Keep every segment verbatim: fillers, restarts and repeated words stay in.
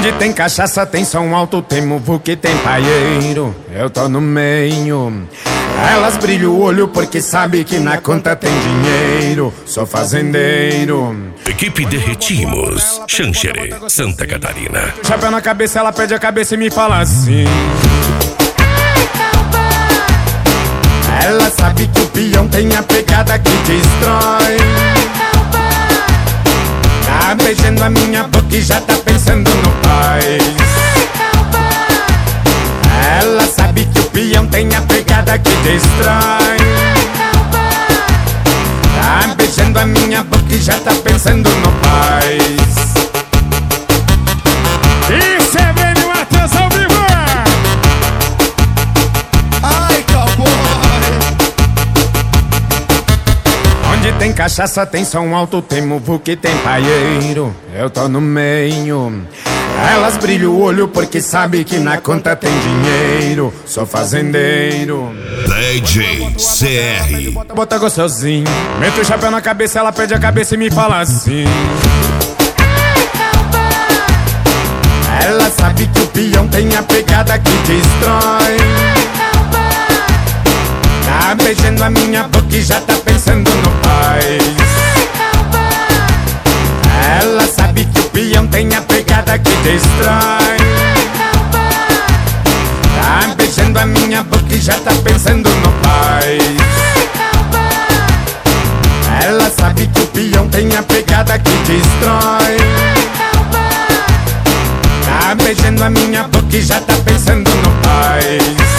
Onde tem cachaça tem som alto, tem muvuca, tem paieiro. Eu tô no meio. Elas brilham o olho porque sabe que na conta tem dinheiro. Sou fazendeiro. Equipe Derretimos, Xanxerê, Santa Catarina. Chapéu na cabeça, ela pede a cabeça e me fala assim: ela sabe que o peão tem a pegada que destrói. Tá beijando a minha boca e já tá pensando no pai. Ela sabe que o peão tem a pegada que destrói. Tá beijando a minha boca e já tá pensando no pai. Isso é bem no Matheus ao vivo. Ai, cowboy. Onde tem cachaça tem som alto, tem muvuca, tem paieiro. Eu tô no meio. Elas brilham o olho porque sabe que na conta tem dinheiro. Sou fazendeiro. D J C R. Bota, bota gostosinho. Mete o chapéu na cabeça, ela pede a cabeça e me fala assim: ela sabe que o peão tem a pegada que destrói. Tá beijando a minha boca e já tá pensando no pai. Ela sabe que o peão tem a pegada que destrói. Tá beijando a minha boca e já tá pensando no pai. Ela sabe que o peão tem a pegada que destrói. Tá beijando a minha boca e já tá pensando no pai.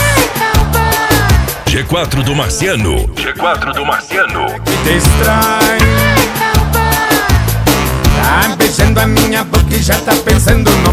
G quatro do Marciano. G quatro do Marciano. Que destrói. Tá beijando a minha boca e já tá pensando no